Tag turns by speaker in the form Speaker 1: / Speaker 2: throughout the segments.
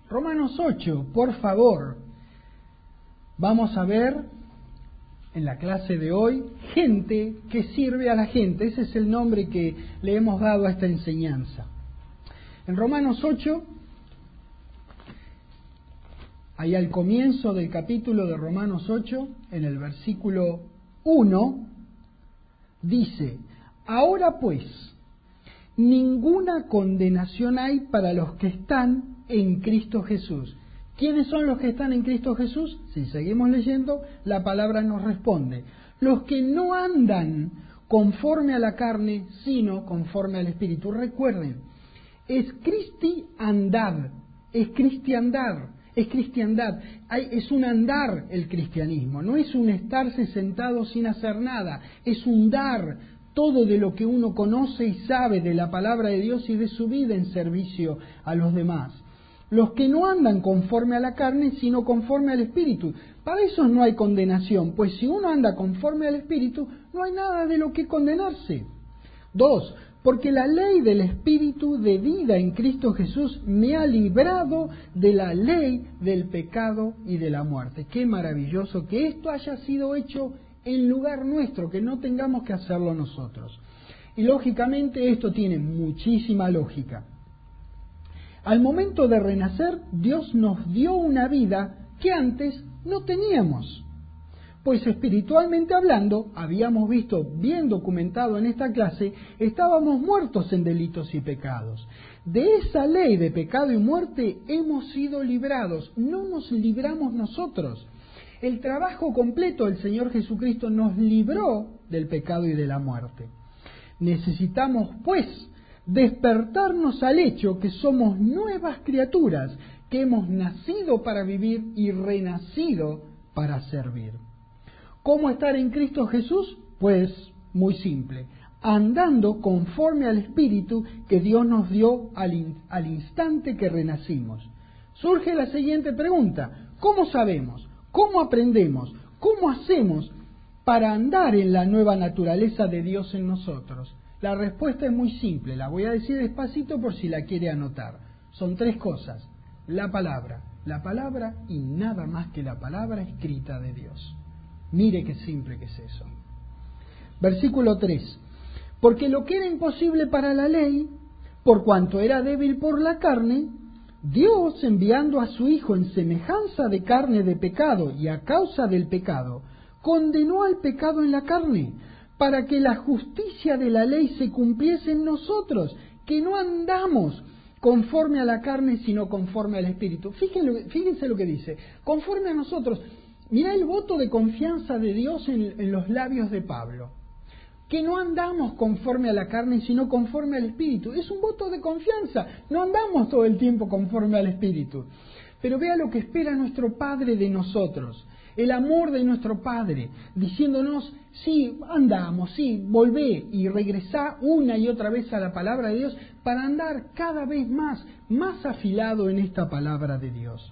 Speaker 1: Romanos 8, por favor. Vamos a ver en la clase de hoy gente que sirve a la gente. Ese es el nombre que le hemos dado a esta enseñanza. En Romanos 8, ahí al comienzo del capítulo de Romanos 8, en el versículo 1, dice: ahora pues, ninguna condenación hay para los que están en Cristo Jesús. ¿Quiénes son los que están en Cristo Jesús? Si seguimos leyendo, la palabra nos responde: los que no andan conforme a la carne, sino conforme al Espíritu. Recuerden, es cristiandad, es cristiandad, es un andar el cristianismo, no es un estarse sentado sin hacer nada, es un dar todo de lo que uno conoce y sabe de la palabra de Dios y de su vida en servicio a los demás. Los que no andan conforme a la carne, sino conforme al Espíritu. Para eso no hay condenación, pues si uno anda conforme al Espíritu, no hay nada de lo que condenarse. 2. Porque la ley del Espíritu de vida en Cristo Jesús me ha librado de la ley del pecado y de la muerte. Qué maravilloso que esto haya sido hecho en lugar nuestro, que no tengamos que hacerlo nosotros. Y lógicamente esto tiene muchísima lógica. Al momento de renacer, Dios nos dio una vida que antes no teníamos. Pues espiritualmente hablando, habíamos visto bien documentado en esta clase, estábamos muertos en delitos y pecados. De esa ley de pecado y muerte hemos sido librados, no nos libramos nosotros. El trabajo completo del Señor Jesucristo nos libró del pecado y de la muerte. Necesitamos, pues, despertarnos al hecho que somos nuevas criaturas, que hemos nacido para vivir y renacido para servir. ¿Cómo estar en Cristo Jesús? Pues muy simple, andando conforme al Espíritu que Dios nos dio al instante que renacimos. Surge la siguiente pregunta: ¿cómo sabemos? ¿Cómo aprendemos? ¿Cómo hacemos para andar en la nueva naturaleza de Dios en nosotros? La respuesta es muy simple, la voy a decir despacito por si la quiere anotar. Son 3 cosas: la palabra y nada más que la palabra escrita de Dios. Mire qué simple que es eso. Versículo 3. Porque lo que era imposible para la ley, por cuanto era débil por la carne, Dios, enviando a su Hijo en semejanza de carne de pecado y a causa del pecado, condenó al pecado en la carne, para que la justicia de la ley se cumpliese en nosotros, que no andamos conforme a la carne, sino conforme al Espíritu. Fíjense lo que dice: conforme a nosotros. Mirá el voto de confianza de Dios en los labios de Pablo. Que no andamos conforme a la carne, sino conforme al Espíritu. Es un voto de confianza. No andamos todo el tiempo conforme al Espíritu. Pero vea lo que espera nuestro Padre de nosotros. El amor de nuestro Padre, diciéndonos: sí, andamos, sí, volvé y regresá una y otra vez a la palabra de Dios para andar cada vez más afilado en esta palabra de Dios.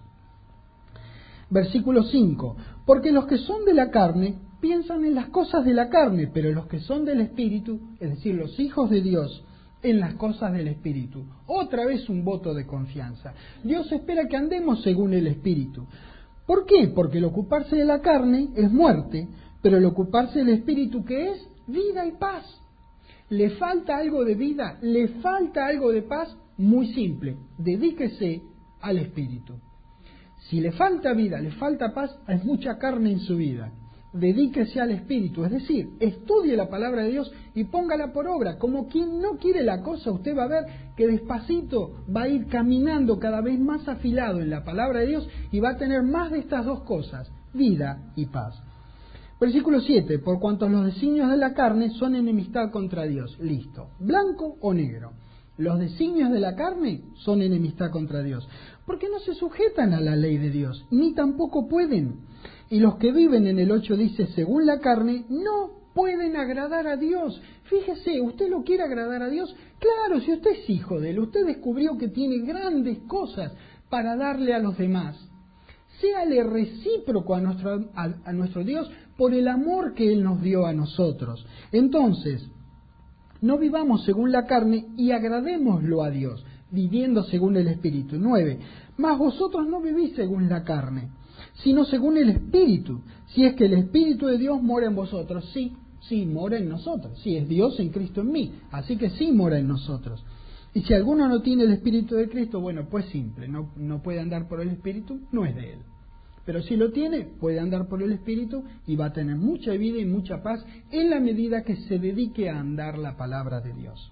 Speaker 1: Versículo 5. Porque los que son de la carne piensan en las cosas de la carne, pero los que son del Espíritu, es decir, los hijos de Dios, en las cosas del Espíritu. Otra vez un voto de confianza. Dios espera que andemos según el Espíritu. ¿Por qué? Porque el ocuparse de la carne es muerte, pero el ocuparse del Espíritu, ¿qué es? Vida y paz. ¿Le falta algo de vida? ¿Le falta algo de paz? Muy simple, dedíquese al Espíritu. Si le falta vida, le falta paz, hay mucha carne en su vida. Dedíquese al Espíritu, es decir, estudie la palabra de Dios y póngala por obra. Como quien no quiere la cosa, usted va a ver que despacito va a ir caminando cada vez más afilado en la palabra de Dios y va a tener más de estas 2 cosas, vida y paz. Versículo 7, por cuanto los designios de la carne son enemistad contra Dios. Listo, blanco o negro. Los designios de la carne son enemistad contra Dios, porque no se sujetan a la ley de Dios, ni tampoco pueden. Y los que viven, en el 8 dice, según la carne, no pueden agradar a Dios. Fíjese, ¿usted lo quiere agradar a Dios? Claro, si usted es hijo de Él, usted descubrió que tiene grandes cosas para darle a los demás. Séale recíproco a nuestro Dios por el amor que Él nos dio a nosotros. Entonces, no vivamos según la carne y agradémoslo a Dios. viviendo según el Espíritu. 9. Mas vosotros no vivís según la carne, sino según el Espíritu, si es que el Espíritu de Dios mora en vosotros. Sí, mora en nosotros. Sí, es Dios en Cristo en mí, así que sí mora en nosotros. Y si alguno no tiene el Espíritu de Cristo, bueno, pues simple, no puede andar por el Espíritu, no es de él. Pero si lo tiene, puede andar por el Espíritu y va a tener mucha vida y mucha paz en la medida que se dedique a andar la palabra de Dios.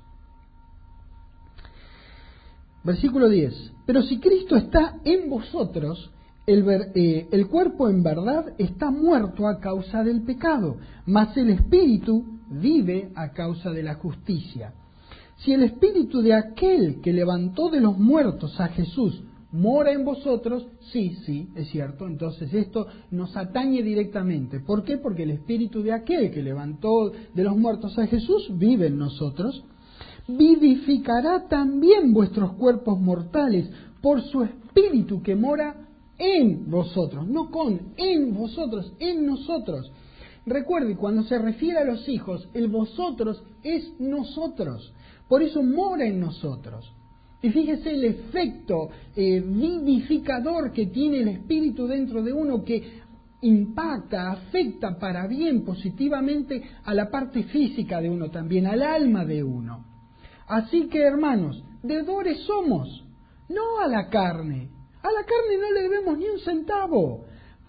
Speaker 1: Versículo 10. Pero si Cristo está en vosotros, el cuerpo en verdad está muerto a causa del pecado, mas el Espíritu vive a causa de la justicia. Si el Espíritu de aquel que levantó de los muertos a Jesús mora en vosotros, sí, es cierto, entonces esto nos atañe directamente. ¿Por qué? Porque el Espíritu de aquel que levantó de los muertos a Jesús vive en nosotros. Vivificará también vuestros cuerpos mortales por su Espíritu que mora en vosotros, no en vosotros, en nosotros. Recuerde, cuando se refiere a los hijos, el vosotros es nosotros, por eso mora en nosotros. Y fíjese el efecto vivificador que tiene el Espíritu dentro de uno, que impacta, afecta para bien positivamente a la parte física de uno también, al alma de uno. Así que, hermanos, deudores somos, no a la carne. A la carne no le debemos ni un centavo.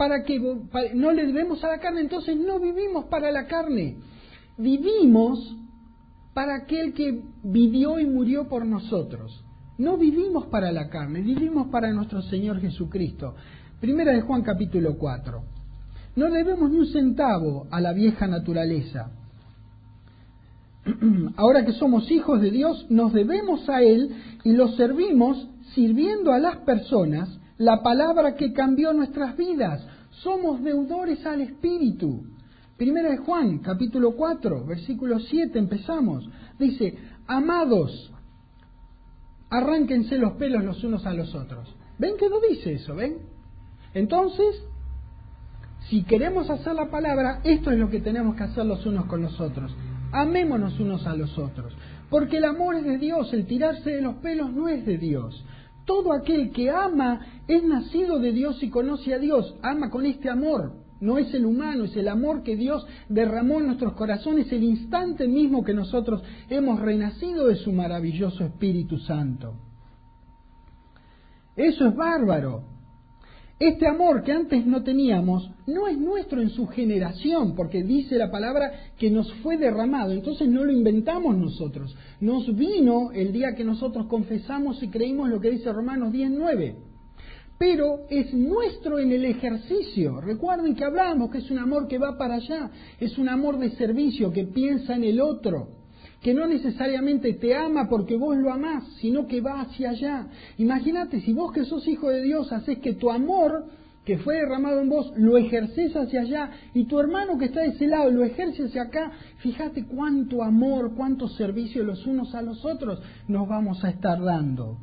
Speaker 1: No le debemos a la carne, entonces no vivimos para la carne. Vivimos para aquel que vivió y murió por nosotros. No vivimos para la carne, vivimos para nuestro Señor Jesucristo. Primera de Juan capítulo 4. No debemos ni un centavo a la vieja naturaleza. Ahora que somos hijos de Dios, nos debemos a Él y lo servimos sirviendo a las personas la palabra que cambió nuestras vidas. Somos deudores al Espíritu. Primera de Juan, capítulo 4, versículo 7, empezamos. Dice, amados, arránquense los pelos los unos a los otros. ¿Ven que no dice eso? ¿Ven? Entonces, si queremos hacer la palabra, esto es lo que tenemos que hacer los unos con los otros. Amémonos unos a los otros, porque el amor es de Dios, el tirarse de los pelos no es de Dios. Todo aquel que ama es nacido de Dios y conoce a Dios, ama con este amor. No es el humano, es el amor que Dios derramó en nuestros corazones el instante mismo que nosotros hemos renacido de su maravilloso Espíritu Santo. Eso es bárbaro. Este amor que antes no teníamos no es nuestro en su generación, porque dice la palabra que nos fue derramado, entonces no lo inventamos nosotros. Nos vino el día que nosotros confesamos y creímos lo que dice Romanos 10:9. Pero es nuestro en el ejercicio. Recuerden que hablamos que es un amor que va para allá, es un amor de servicio que piensa en el otro, que no necesariamente te ama porque vos lo amás, sino que va hacia allá. Imagínate, si vos que sos hijo de Dios haces que tu amor que fue derramado en vos lo ejerces hacia allá, y tu hermano que está de ese lado lo ejerce hacia acá, fíjate cuánto amor, cuánto servicio los unos a los otros nos vamos a estar dando.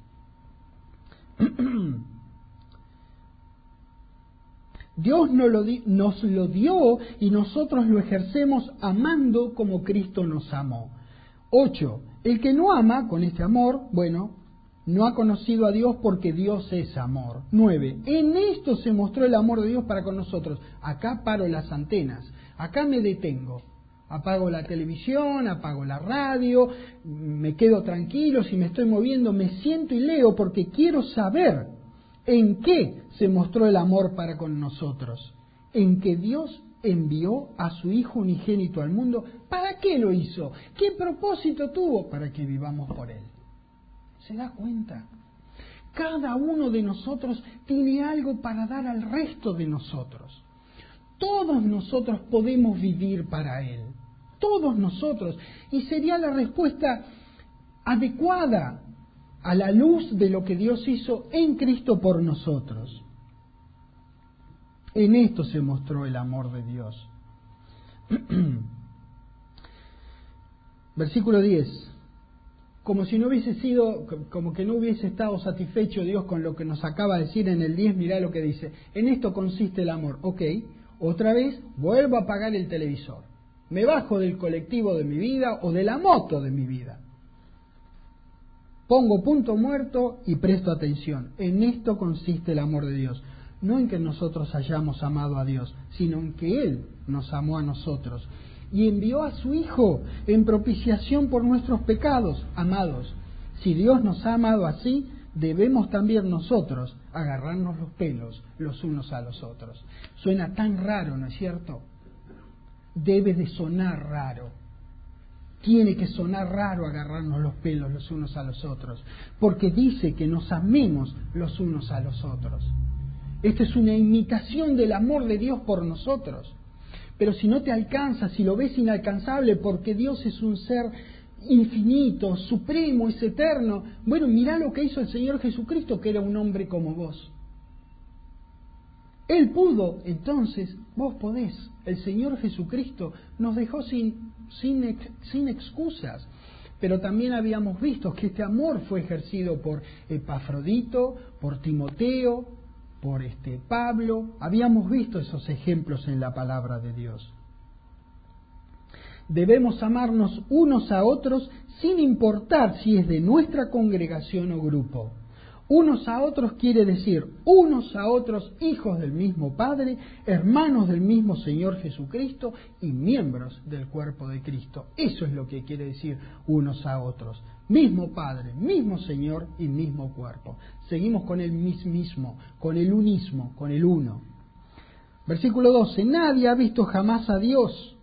Speaker 1: Dios nos lo dio y nosotros lo ejercemos amando como Cristo nos amó. 8. El que no ama con este amor, bueno, no ha conocido a Dios porque Dios es amor. 9. En esto se mostró el amor de Dios para con nosotros. Acá paro las antenas, acá me detengo. Apago la televisión, apago la radio, me quedo tranquilo, si me estoy moviendo me siento y leo porque quiero saber ¿en qué se mostró el amor para con nosotros? En que Dios envió a su Hijo unigénito al mundo. ¿Para qué lo hizo? ¿Qué propósito tuvo? Para que vivamos por Él. ¿Se da cuenta? Cada uno de nosotros tiene algo para dar al resto de nosotros. Todos nosotros podemos vivir para Él. Todos nosotros. Y sería la respuesta adecuada a la luz de lo que Dios hizo en Cristo por nosotros. En esto se mostró el amor de Dios. Versículo 10. Como si no hubiese sido, como que no hubiese estado satisfecho Dios con lo que nos acaba de decir en el 10, mirá lo que dice. En esto consiste el amor. Ok, otra vez vuelvo a apagar el televisor. Me bajo del colectivo de mi vida o de la moto de mi vida. Pongo punto muerto y presto atención. En esto consiste el amor de Dios. No en que nosotros hayamos amado a Dios, sino en que Él nos amó a nosotros y envió a su Hijo en propiciación por nuestros pecados. Amados, si Dios nos ha amado así, debemos también nosotros agarrarnos los pelos los unos a los otros. Suena tan raro, ¿no es cierto? Debe de sonar raro. Tiene que sonar raro agarrarnos los pelos los unos a los otros, porque dice que nos amemos los unos a los otros. Esta es una imitación del amor de Dios por nosotros. Pero si no te alcanza, si lo ves inalcanzable, porque Dios es un ser infinito, supremo, es eterno, bueno, mirá lo que hizo el Señor Jesucristo, que era un hombre como vos. Él pudo, entonces vos podés. El Señor Jesucristo nos dejó sin excusas. Pero también habíamos visto que este amor fue ejercido por Epafrodito, por Timoteo, por Pablo. Habíamos visto esos ejemplos en la palabra de Dios. Debemos amarnos unos a otros sin importar si es de nuestra congregación o grupo. Unos a otros quiere decir unos a otros hijos del mismo Padre, hermanos del mismo Señor Jesucristo y miembros del cuerpo de Cristo. Eso es lo que quiere decir unos a otros. Mismo Padre, mismo Señor y mismo cuerpo. Seguimos con el mismo, con el unismo, con el uno. Versículo 12. Nadie ha visto jamás a Dios.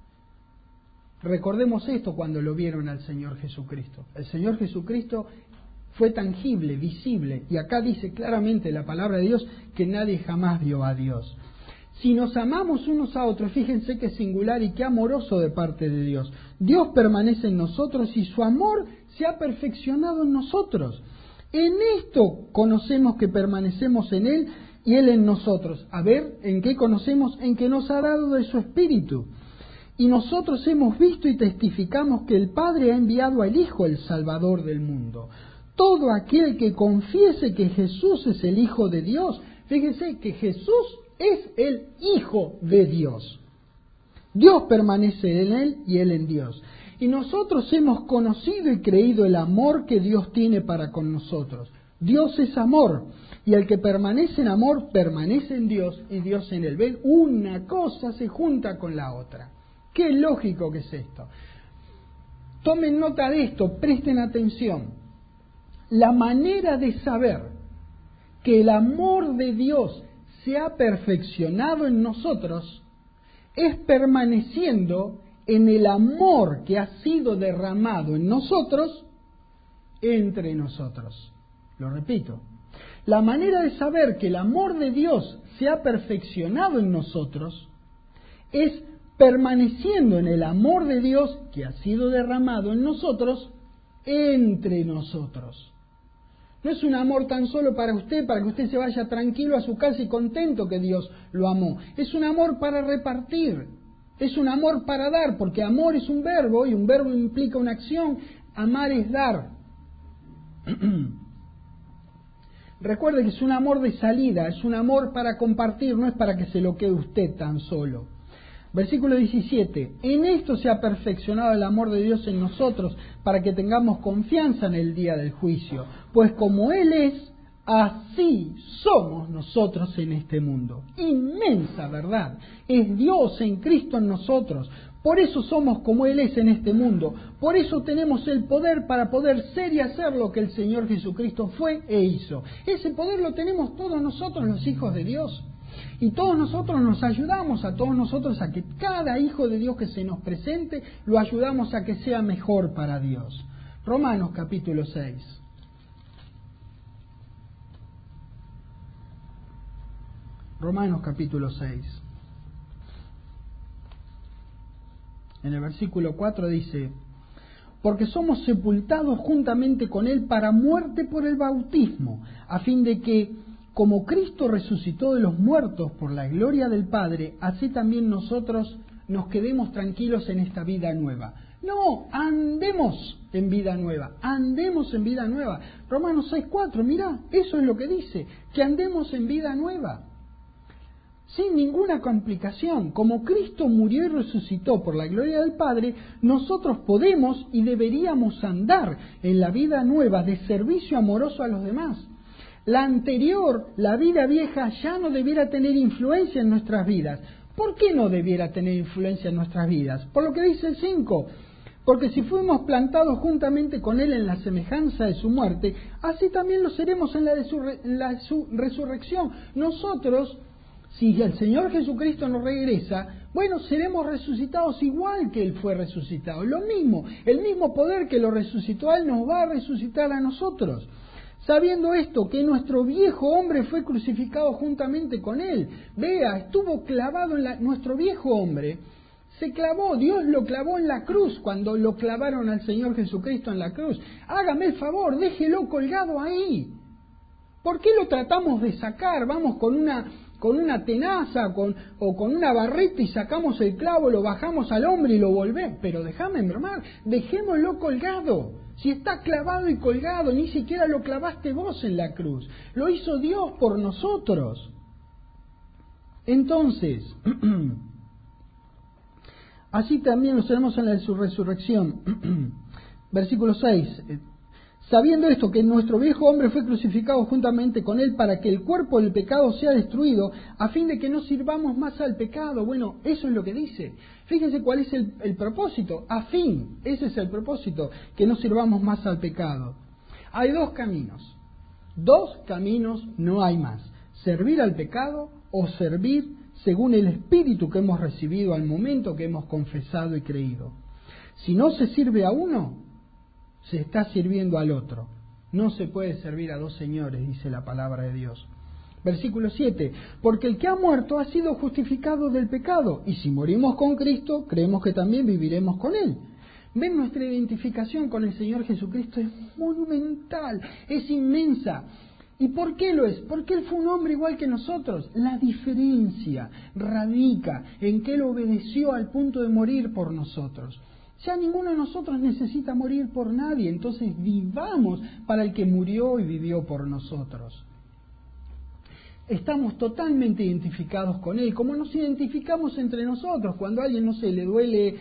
Speaker 1: Recordemos esto cuando lo vieron al Señor Jesucristo. El Señor Jesucristo fue tangible, visible, y acá dice claramente la palabra de Dios que nadie jamás vio a Dios. Si nos amamos unos a otros, fíjense qué singular y qué amoroso de parte de Dios. Dios permanece en nosotros y su amor se ha perfeccionado en nosotros. En esto conocemos que permanecemos en Él y Él en nosotros. A ver, ¿en qué conocemos? En que nos ha dado de su Espíritu. Y nosotros hemos visto y testificamos que el Padre ha enviado al Hijo, el Salvador del mundo. Todo aquel que confiese que Jesús es el Hijo de Dios, fíjense que Jesús es el Hijo de Dios. Dios permanece en Él y Él en Dios. Y nosotros hemos conocido y creído el amor que Dios tiene para con nosotros. Dios es amor, y el que permanece en amor permanece en Dios y Dios en Él. ¿Ven? Una cosa se junta con la otra. Qué lógico que es esto. Tomen nota de esto, presten atención. La manera de saber que el amor de Dios se ha perfeccionado en nosotros es permaneciendo en el amor que ha sido derramado en nosotros entre nosotros. Lo repito. La manera de saber que el amor de Dios se ha perfeccionado en nosotros es permaneciendo en el amor de Dios que ha sido derramado en nosotros entre nosotros. No es un amor tan solo para que usted se vaya tranquilo a su casa y contento que Dios lo amó. Es un amor para repartir, es un amor para dar, porque amor es un verbo y un verbo implica una acción. Amar es dar. Recuerde que es un amor de salida, es un amor para compartir, no es para que se lo quede usted tan solo. Versículo 17. En esto se ha perfeccionado el amor de Dios en nosotros, para que tengamos confianza en el día del juicio. Pues como Él es, así somos nosotros en este mundo. Inmensa verdad. Es Dios en Cristo en nosotros. Por eso somos como Él es en este mundo. Por eso tenemos el poder para poder ser y hacer lo que el Señor Jesucristo fue e hizo. Ese poder lo tenemos todos nosotros, los hijos de Dios. Y todos nosotros nos ayudamos a todos nosotros a que cada hijo de Dios que se nos presente, lo ayudamos a que sea mejor para Dios. Romanos capítulo 6. Romanos capítulo 6. En el versículo 4 dice: porque somos sepultados juntamente con Él para muerte por el bautismo, a fin de que, como Cristo resucitó de los muertos por la gloria del Padre, así también nosotros nos quedemos tranquilos en esta vida nueva. No, andemos en vida nueva, andemos en vida nueva. Romanos 6:4, mirá, eso es lo que dice, que andemos en vida nueva. sin ninguna complicación. Como Cristo murió y resucitó por la gloria del Padre, nosotros podemos y deberíamos andar en la vida nueva de servicio amoroso a los demás. La anterior, la vida vieja, ya no debiera tener influencia en nuestras vidas. ¿Por qué no debiera tener influencia en nuestras vidas? Por lo que dice el 5. Porque si fuimos plantados juntamente con Él en la semejanza de su muerte, así también lo seremos en la de su resurrección. Nosotros, si el Señor Jesucristo nos regresa, bueno, seremos resucitados igual que Él fue resucitado. Lo mismo, el mismo poder que lo resucitó a Él nos va a resucitar a nosotros. Sabiendo esto, que nuestro viejo hombre fue crucificado juntamente con Él. Vea, estuvo clavado en nuestro viejo hombre. Se clavó, Dios lo clavó en la cruz cuando lo clavaron al Señor Jesucristo en la cruz. Hágame el favor, déjelo colgado ahí. ¿Por qué lo tratamos de sacar? Vamos con una tenaza o con una barreta y sacamos el clavo, lo bajamos al hombre y lo volvemos. Pero déjame enbromar, dejémoslo colgado. Si está clavado y colgado, ni siquiera lo clavaste vos en la cruz. Lo hizo Dios por nosotros. Entonces, así también lo seremos en la de su resurrección. Versículo 6. Sabiendo esto, que nuestro viejo hombre fue crucificado juntamente con él para que el cuerpo del pecado sea destruido, a fin de que no sirvamos más al pecado. Bueno, eso es lo que dice. Fíjense cuál es el propósito. Ese es el propósito, que no sirvamos más al pecado. Hay dos caminos. Dos caminos, no hay más. Servir al pecado o servir según el espíritu que hemos recibido al momento que hemos confesado y creído. Si no se sirve a uno, se está sirviendo al otro. No se puede servir a dos señores, dice la palabra de Dios. Versículo 7. Porque el que ha muerto ha sido justificado del pecado, y si morimos con Cristo, creemos que también viviremos con Él. ¿Ven? Nuestra identificación con el Señor Jesucristo es monumental, es inmensa. ¿Y por qué lo es? Porque Él fue un hombre igual que nosotros. La diferencia radica en que Él obedeció al punto de morir por nosotros. Ya ninguno de nosotros necesita morir por nadie, entonces vivamos para el que murió y vivió por nosotros. Estamos totalmente identificados con Él, como nos identificamos entre nosotros. Cuando a alguien, no sé, le duele,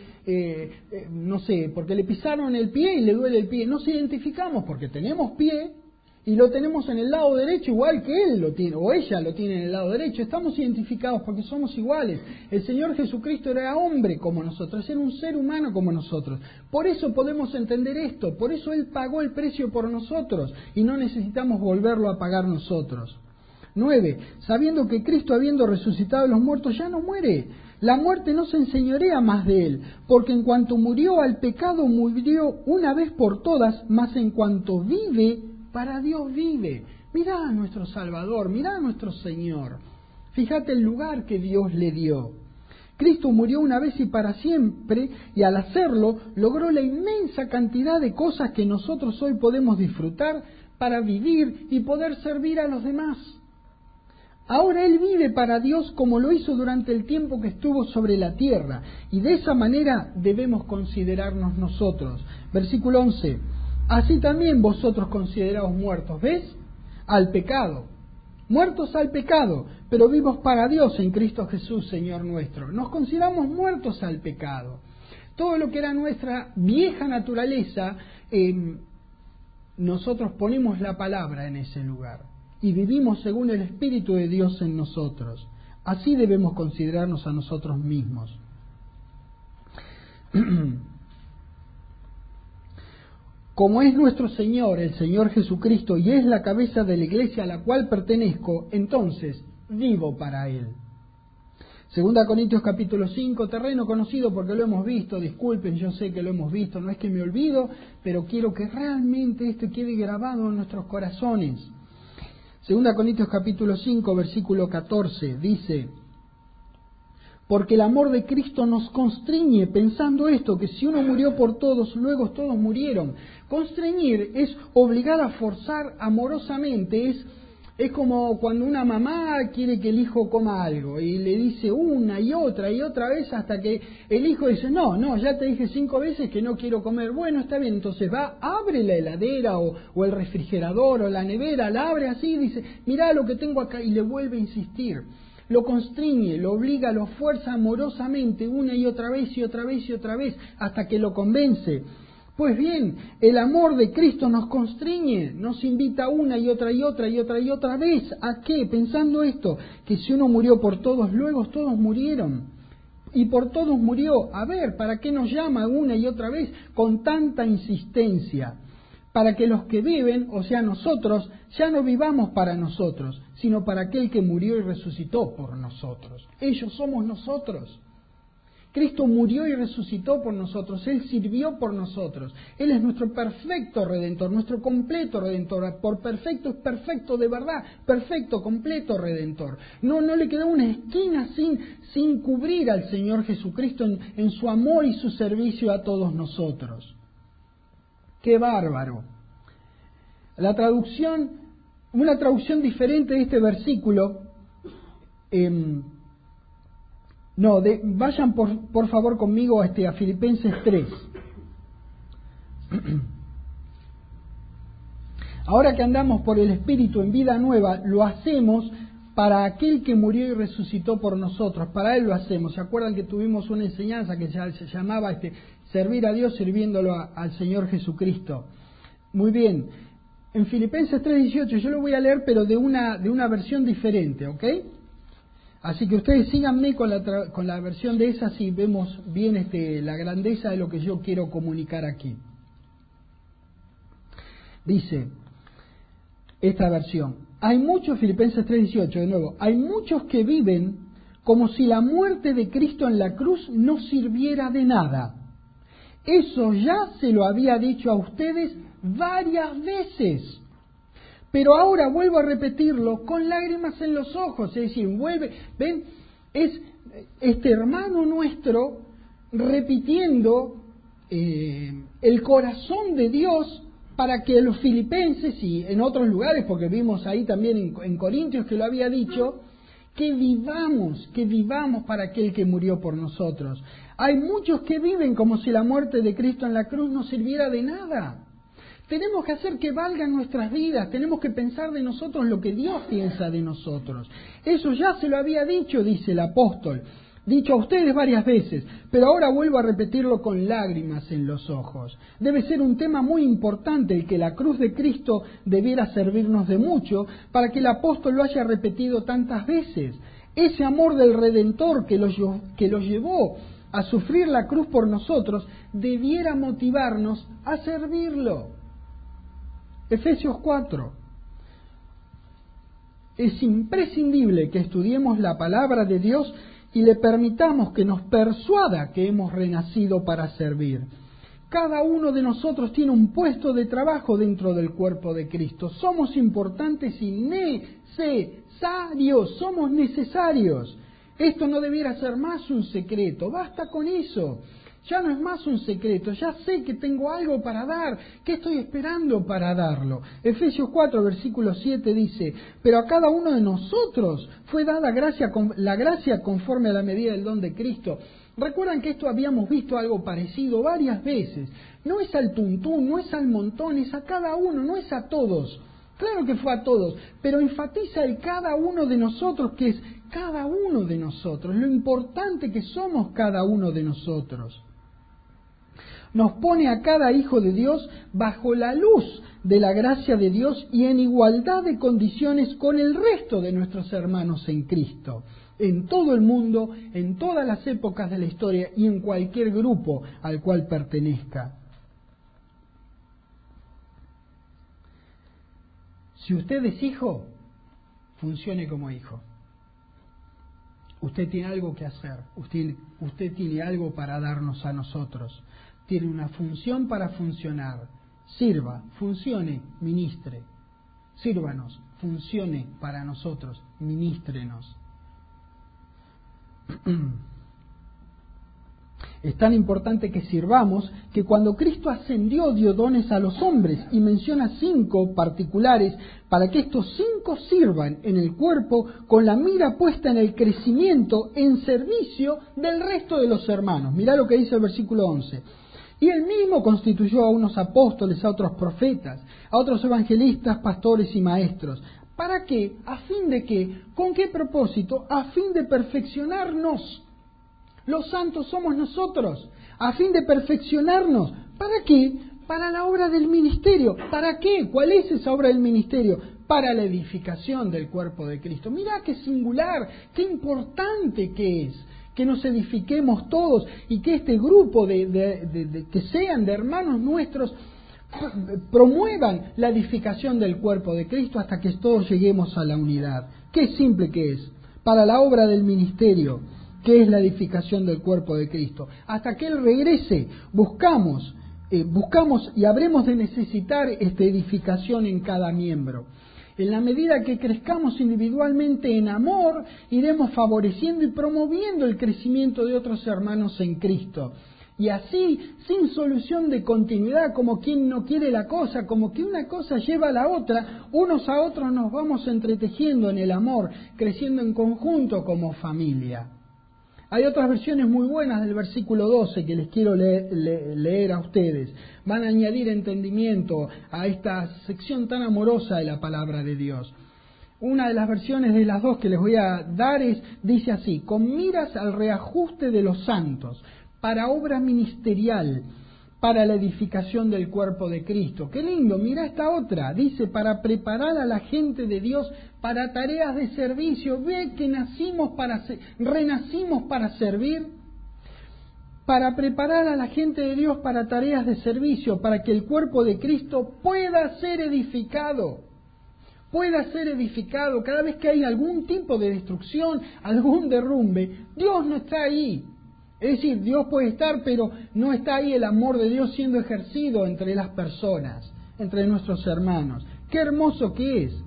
Speaker 1: porque le pisaron el pie y le duele el pie, nos identificamos porque tenemos pie y lo tenemos en el lado derecho igual que él lo tiene, o ella lo tiene en el lado derecho. Estamos identificados porque somos iguales. El Señor Jesucristo era hombre como nosotros, era un ser humano como nosotros. Por eso podemos entender esto, por eso Él pagó el precio por nosotros y no necesitamos volverlo a pagar nosotros. 9. Sabiendo que Cristo, habiendo resucitado de los muertos, ya no muere. La muerte no se enseñorea más de Él, porque en cuanto murió al pecado, murió una vez por todas, mas en cuanto vive, para Dios vive. Mirá a nuestro Salvador, mirá a nuestro Señor. Fíjate el lugar que Dios le dio. Cristo murió una vez y para siempre, y al hacerlo logró la inmensa cantidad de cosas que nosotros hoy podemos disfrutar para vivir y poder servir a los demás. Ahora Él vive para Dios como lo hizo durante el tiempo que estuvo sobre la tierra, y de esa manera debemos considerarnos nosotros. Versículo 11. Así también vosotros consideraos muertos, ¿ves? Al pecado. Muertos al pecado, pero vivos para Dios en Cristo Jesús, Señor nuestro. Nos consideramos muertos al pecado. Todo lo que era nuestra vieja naturaleza, nosotros ponemos la palabra en ese lugar. Y vivimos según el Espíritu de Dios en nosotros. Así debemos considerarnos a nosotros mismos. Como es nuestro Señor, el Señor Jesucristo, y es la cabeza de la iglesia a la cual pertenezco, entonces vivo para Él. 2 Corintios capítulo 5, terreno conocido porque lo hemos visto, disculpen, yo sé que lo hemos visto, no es que me olvido, pero quiero que realmente esto quede grabado en nuestros corazones. 2 Corintios capítulo 5, versículo 14, dice: porque el amor de Cristo nos constriñe, pensando esto, que si uno murió por todos, luego todos murieron. Constreñir es obligar a forzar amorosamente, es como cuando una mamá quiere que el hijo coma algo y le dice una y otra vez hasta que el hijo dice, no, ya te dije 5 veces que no quiero comer. Bueno, está bien, entonces va, abre la heladera o el refrigerador o la nevera, la abre así y dice, mirá lo que tengo acá, y le vuelve a insistir. lo constriñe, lo obliga, lo fuerza amorosamente una y otra vez y otra vez y otra vez hasta que lo convence. Pues bien, el amor de Cristo nos constriñe, nos invita una y otra y otra y otra y otra vez. ¿A qué? Pensando esto, que si uno murió por todos, luego todos murieron. Y por todos murió. A ver, ¿para qué nos llama una y otra vez con tanta insistencia? Para que los que viven, o sea nosotros, ya no vivamos para nosotros, sino para aquel que murió y resucitó por nosotros. Ellos somos nosotros. Cristo murió y resucitó por nosotros, Él sirvió por nosotros, Él es nuestro perfecto Redentor, nuestro completo Redentor, por perfecto es perfecto de verdad, perfecto, completo Redentor. No le quedó una esquina sin cubrir al Señor Jesucristo en su amor y su servicio a todos nosotros. ¡Qué bárbaro! Una traducción diferente de este versículo, vayan por favor conmigo a Filipenses 3. Ahora que andamos por el Espíritu en vida nueva, lo hacemos para aquel que murió y resucitó por nosotros. Para Él lo hacemos. ¿Se acuerdan que tuvimos una enseñanza que se llamaba servir a Dios sirviéndolo al Señor Jesucristo? Muy bien. En Filipenses 3:18 yo lo voy a leer, pero de una versión diferente, ¿ok? Así que ustedes síganme con la versión de esa, así vemos bien la grandeza de lo que yo quiero comunicar aquí. Dice esta versión: hay muchos, Filipenses 3:18 de nuevo, hay muchos que viven como si la muerte de Cristo en la cruz no sirviera de nada. Eso ya se lo había dicho a ustedes varias veces. Pero ahora vuelvo a repetirlo con lágrimas en los ojos, es decir, ven, es este hermano nuestro repitiendo el corazón de Dios para que los filipenses y en otros lugares, porque vimos ahí también en Corintios que lo había dicho, que vivamos para aquel que murió por nosotros. Hay muchos que viven como si la muerte de Cristo en la cruz no sirviera de nada. Tenemos que hacer que valgan nuestras vidas, tenemos que pensar de nosotros lo que Dios piensa de nosotros. Eso ya se lo había dicho, dice el apóstol, dicho a ustedes varias veces, pero ahora vuelvo a repetirlo con lágrimas en los ojos. Debe ser un tema muy importante el que la cruz de Cristo debiera servirnos de mucho para que el apóstol lo haya repetido tantas veces. Ese amor del Redentor que lo llevó a sufrir la cruz por nosotros debiera motivarnos a servirlo. Efesios 4. Es imprescindible que estudiemos la palabra de Dios y le permitamos que nos persuada que hemos renacido para servir. Cada uno de nosotros tiene un puesto de trabajo dentro del cuerpo de Cristo. Somos importantes y necesarios, somos necesarios. Esto no debiera ser más un secreto, basta con eso. Ya no es más un secreto, ya sé que tengo algo para dar, que estoy esperando para darlo. Efesios 4, versículo 7 dice: pero a cada uno de nosotros fue dada la gracia conforme a la medida del don de Cristo. Recuerdan que esto habíamos visto algo parecido varias veces. No es al tuntún, no es al montón, es a cada uno, no es a todos. Claro que fue a todos, pero enfatiza el cada uno de nosotros, que es cada uno de nosotros, lo importante que somos cada uno de nosotros. Nos pone a cada hijo de Dios bajo la luz de la gracia de Dios y en igualdad de condiciones con el resto de nuestros hermanos en Cristo, en todo el mundo, en todas las épocas de la historia y en cualquier grupo al cual pertenezca. Si usted es hijo, funcione como hijo. Usted tiene algo que hacer, usted tiene algo para darnos a nosotros. Tiene una función para funcionar. Sirva, funcione, ministre. Sírvanos, funcione para nosotros, ministrenos. Es tan importante que sirvamos que cuando Cristo ascendió dio dones a los hombres y menciona 5 particulares para que estos 5 sirvan en el cuerpo con la mira puesta en el crecimiento en servicio del resto de los hermanos. Mirá lo que dice el versículo 11. Y él mismo constituyó a unos apóstoles, a otros profetas, a otros evangelistas, pastores y maestros, ¿Para qué? ¿A fin de qué? ¿Con qué propósito? A fin de perfeccionarnos. Los santos somos nosotros, a fin de perfeccionarnos. ¿Para qué? Para la obra del ministerio. ¿Para qué? ¿Cuál es esa obra del ministerio? Para la edificación del cuerpo de Cristo. Mirá qué singular, qué importante que es que nos edifiquemos todos y que este grupo que sean de hermanos nuestros promuevan la edificación del cuerpo de Cristo hasta que todos lleguemos a la unidad. Qué simple que es, para la obra del ministerio, que es la edificación del cuerpo de Cristo. Hasta que Él regrese, buscamos y habremos de necesitar esta edificación en cada miembro. En la medida que crezcamos individualmente en amor, iremos favoreciendo y promoviendo el crecimiento de otros hermanos en Cristo. Y así, sin solución de continuidad, como quien no quiere la cosa, como que una cosa lleva a la otra, unos a otros nos vamos entretejiendo en el amor, creciendo en conjunto como familia. Hay otras versiones muy buenas del versículo 12 que les quiero leer a ustedes. Van a añadir entendimiento a esta sección tan amorosa de la palabra de Dios. Una de las versiones de las dos que les voy a dar dice así: con miras al reajuste de los santos, para obra ministerial, para la edificación del cuerpo de Cristo. Qué lindo, mira esta otra, dice, para preparar a la gente de Dios para tareas de servicio. Ve que renacimos para servir, para preparar a la gente de Dios para tareas de servicio, para que el cuerpo de Cristo pueda ser edificado. Cada vez que hay algún tipo de destrucción, algún derrumbe, Dios no está ahí. Es decir, Dios puede estar, pero no está ahí el amor de Dios siendo ejercido entre las personas, entre nuestros hermanos. ¡Qué hermoso que es!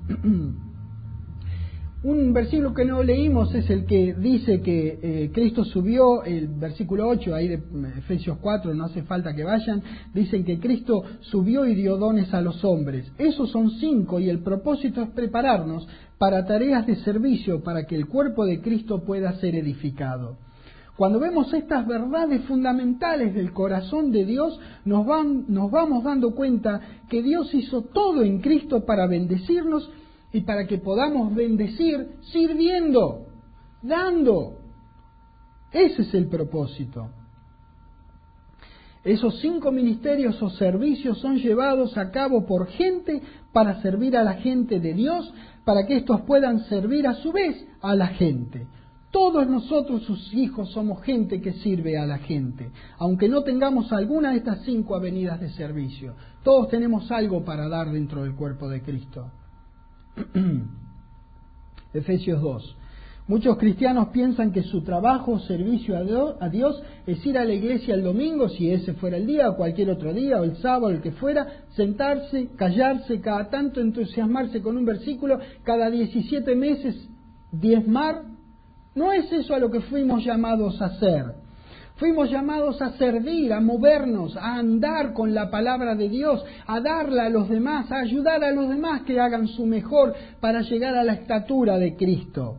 Speaker 1: Un versículo que no leímos es el que dice que Cristo subió, el versículo 8, ahí de Efesios 4, no hace falta que vayan, dicen que Cristo subió y dio dones a los hombres. Esos son 5 y el propósito es prepararnos para tareas de servicio, para que el cuerpo de Cristo pueda ser edificado. Cuando vemos estas verdades fundamentales del corazón de Dios, nos vamos dando cuenta que Dios hizo todo en Cristo para bendecirnos y para que podamos bendecir sirviendo, dando. Ese es el propósito. Esos 5 ministerios o servicios son llevados a cabo por gente para servir a la gente de Dios, para que estos puedan servir a su vez a la gente. Todos nosotros, sus hijos, somos gente que sirve a la gente, aunque no tengamos alguna de estas 5 avenidas de servicio. Todos tenemos algo para dar dentro del cuerpo de Cristo. Efesios 2. Muchos cristianos piensan que su trabajo o servicio a Dios es ir a la iglesia el domingo, si ese fuera el día, o cualquier otro día, o el sábado, el que fuera, sentarse, callarse, cada tanto entusiasmarse con un versículo, cada 17 meses diezmar. No es eso a lo que fuimos llamados a hacer. Fuimos llamados a servir, a movernos, a andar con la palabra de Dios, a darla a los demás, a ayudar a los demás que hagan su mejor para llegar a la estatura de Cristo.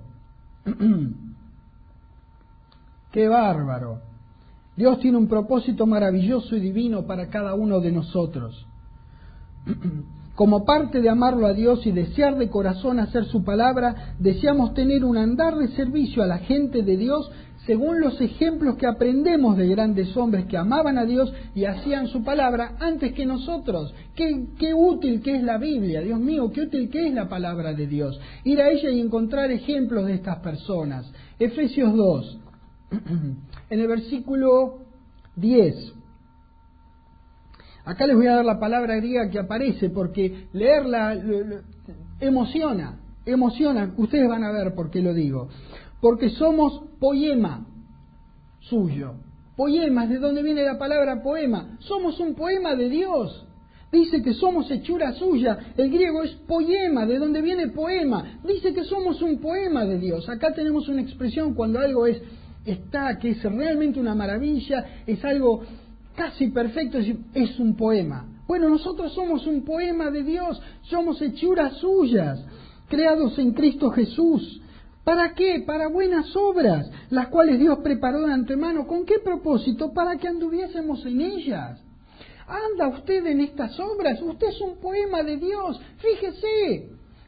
Speaker 1: ¡Qué bárbaro! Dios tiene un propósito maravilloso y divino para cada uno de nosotros. Como parte de amarlo a Dios y desear de corazón hacer su palabra, deseamos tener un andar de servicio a la gente de Dios según los ejemplos que aprendemos de grandes hombres que amaban a Dios y hacían su palabra antes que nosotros. Qué útil que es la Biblia, Dios mío, qué útil que es la palabra de Dios. Ir a ella y encontrar ejemplos de estas personas. Efesios 2, en el versículo 10. Acá les voy a dar la palabra griega que aparece porque leerla emociona. Ustedes van a ver por qué lo digo. Porque somos poema suyo. Poema, ¿de dónde viene la palabra poema? Somos un poema de Dios. Dice que somos hechura suya. El griego es poema, ¿de dónde viene poema? Dice que somos un poema de Dios. Acá tenemos una expresión cuando algo que es realmente una maravilla, es algo casi perfecto, es un poema. Bueno, nosotros somos un poema de Dios, somos hechuras suyas, creados en Cristo Jesús. ¿Para qué? Para buenas obras, las cuales Dios preparó de antemano. ¿Con qué propósito? Para que anduviésemos en ellas. ¿Anda usted en estas obras? Usted es un poema de Dios. Fíjese,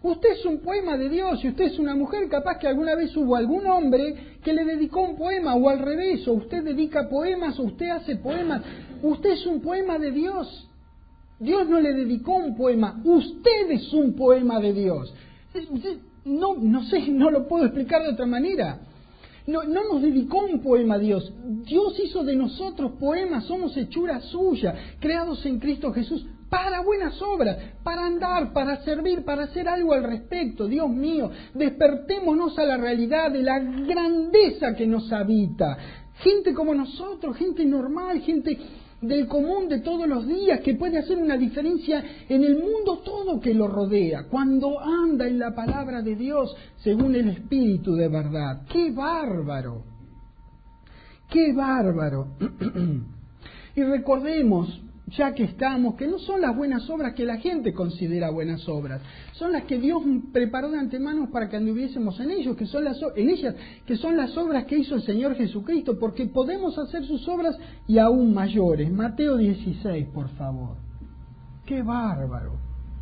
Speaker 1: Usted es un poema de Dios, y usted es una mujer, capaz que alguna vez hubo algún hombre que le dedicó un poema, o al revés, o usted dedica poemas, o usted hace poemas. Usted es un poema de Dios. Dios no le dedicó un poema, usted es un poema de Dios. No sé, no lo puedo explicar de otra manera. No nos dedicó un poema a Dios. Dios hizo de nosotros poemas, somos hechura suya, creados en Cristo Jesús para buenas obras, para andar, para servir, para hacer algo al respecto. Dios mío, despertémonos a la realidad de la grandeza que nos habita. Gente como nosotros, gente normal, gente del común de todos los días, que puede hacer una diferencia en el mundo todo que lo rodea, cuando anda en la palabra de Dios según el Espíritu de verdad. ¡Qué bárbaro! ¡Qué bárbaro! Y recordemos, ya que estamos, que no son las buenas obras que la gente considera buenas obras, son las que Dios preparó de antemano para que anduviésemos en ellos, que son las obras que hizo el Señor Jesucristo, porque podemos hacer sus obras y aún mayores. Mateo 16, por favor. ¡Qué bárbaro!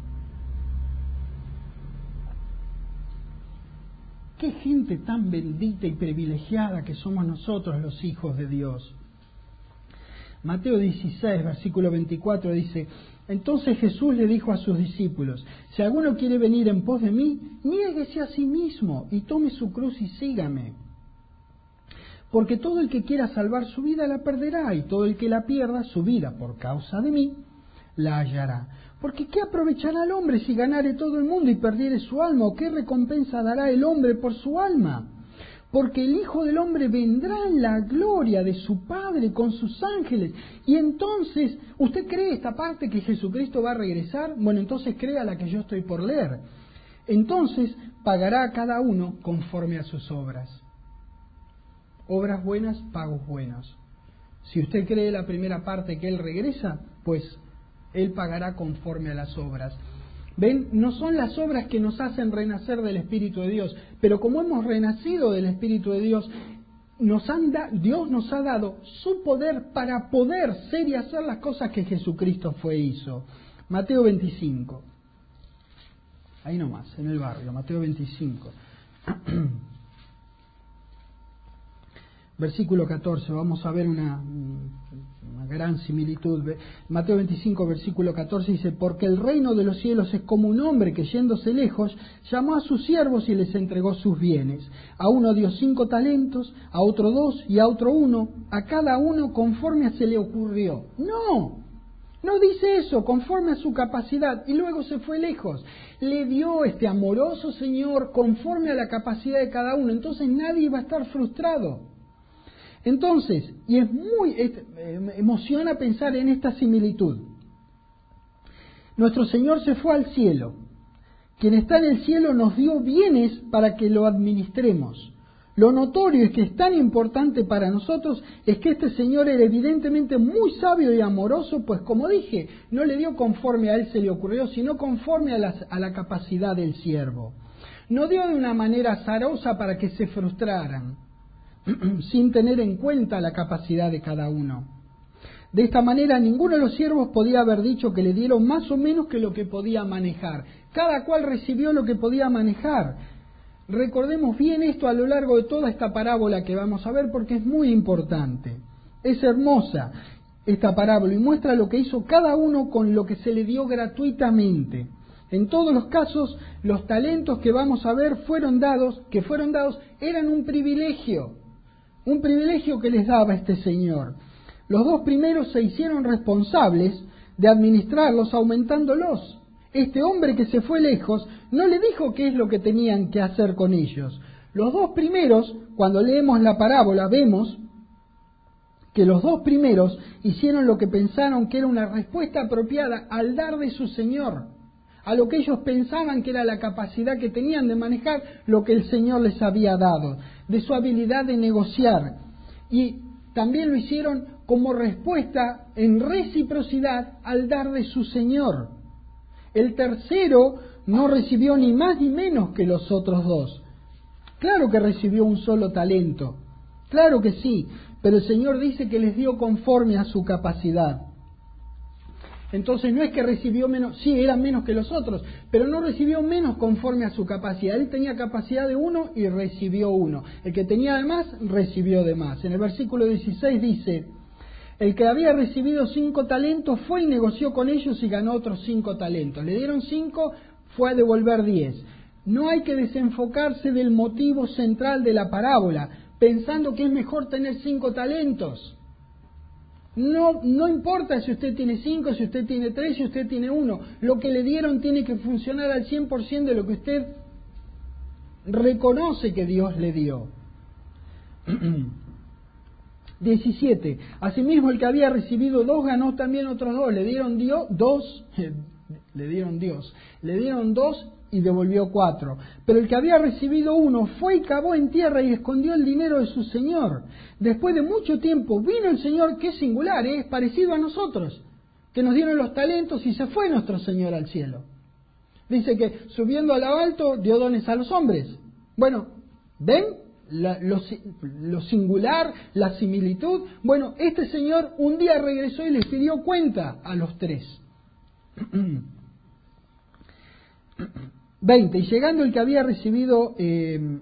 Speaker 1: ¡Qué gente tan bendita y privilegiada que somos nosotros los hijos de Dios! Mateo 16, versículo 24 dice: entonces Jesús le dijo a sus discípulos: si alguno quiere venir en pos de mí, niéguese a sí mismo y tome su cruz y sígame. Porque todo el que quiera salvar su vida la perderá, y todo el que la pierda, su vida por causa de mí, la hallará. Porque ¿qué aprovechará el hombre si ganare todo el mundo y perdiere su alma? ¿O qué recompensa dará el hombre por su alma? Porque el Hijo del Hombre vendrá en la gloria de su Padre con sus ángeles. Y entonces, ¿usted cree esta parte que Jesucristo va a regresar? Bueno, entonces crea la que yo estoy por leer. Entonces pagará a cada uno conforme a sus obras. Obras buenas, pagos buenos. Si usted cree la primera parte que Él regresa, pues Él pagará conforme a las obras. ¿Ven? No son las obras que nos hacen renacer del Espíritu de Dios, pero como hemos renacido del Espíritu de Dios, Dios nos ha dado su poder para poder ser y hacer las cosas que Jesucristo hizo. Mateo 25. Ahí nomás, en el barrio, Mateo 25. Versículo 14, vamos a ver una gran similitud. Mateo 25, versículo 14 dice: porque el reino de los cielos es como un hombre que, yéndose lejos, llamó a sus siervos y les entregó sus bienes. A uno dio 5 talentos, a otro 2 y a otro 1, a cada uno conforme a se le ocurrió. No dice eso, conforme a su capacidad, y luego se fue lejos. Le dio este amoroso Señor conforme a la capacidad de cada uno, entonces nadie va a estar frustrado. Entonces, y me emociona pensar en esta similitud. Nuestro Señor se fue al cielo. Quien está en el cielo nos dio bienes para que lo administremos. Lo notorio es que es tan importante para nosotros es que este Señor era evidentemente muy sabio y amoroso, pues como dije, no le dio conforme a Él se le ocurrió, sino conforme a la capacidad del siervo. No dio de una manera azarosa para que se frustraran, sin tener en cuenta la capacidad de cada uno. De esta manera ninguno de los siervos podía haber dicho que le dieron más o menos que lo que podía manejar. Cada cual recibió lo que podía manejar. Recordemos bien esto a lo largo de toda esta parábola que vamos a ver, porque es muy importante. Es hermosa esta parábola y muestra lo que hizo cada uno con lo que se le dio gratuitamente. En todos los casos, los talentos que vamos a ver fueron dados, eran un privilegio que les daba este Señor. Los 2 primeros se hicieron responsables de administrarlos, aumentándolos. Este hombre que se fue lejos no le dijo qué es lo que tenían que hacer con ellos. Los 2 primeros, cuando leemos la parábola, vemos que los 2 primeros hicieron lo que pensaron que era una respuesta apropiada al dar de su Señor, a lo que ellos pensaban que era la capacidad que tenían de manejar lo que el Señor les había dado, de su habilidad de negociar. Y también lo hicieron como respuesta en reciprocidad al dar de su Señor. El tercero no recibió ni más ni menos que los otros 2. Claro que recibió un solo talento, claro que sí, pero el Señor dice que les dio conforme a su capacidad. Entonces no es que recibió menos, sí, eran menos que los otros, pero no recibió menos conforme a su capacidad. Él tenía capacidad de 1 y recibió 1. El que tenía de más, recibió de más. En el versículo 16 dice, el que había recibido 5 talentos fue y negoció con ellos y ganó otros 5 talentos. Le dieron 5, fue a devolver 10. No hay que desenfocarse del motivo central de la parábola, pensando que es mejor tener 5 talentos. No importa si usted tiene 5, si usted tiene 3, si usted tiene 1. Lo que le dieron tiene que funcionar al 100% de lo que usted reconoce que Dios le dio. 17. Asimismo, el que había recibido 2 ganó también otros 2. Le dieron 2 y devolvió 4. Pero el que había recibido 1 fue y cavó en tierra y escondió el dinero de su señor. Después de mucho tiempo vino el Señor, que es singular, es parecido a nosotros, que nos dieron los talentos y se fue nuestro Señor al cielo. Dice que subiendo a lo alto dio dones a los hombres. Bueno, ¿ven lo singular, la similitud? Bueno, este Señor un día regresó y les pidió cuenta a los 3. 20. Y llegando el que había recibido, el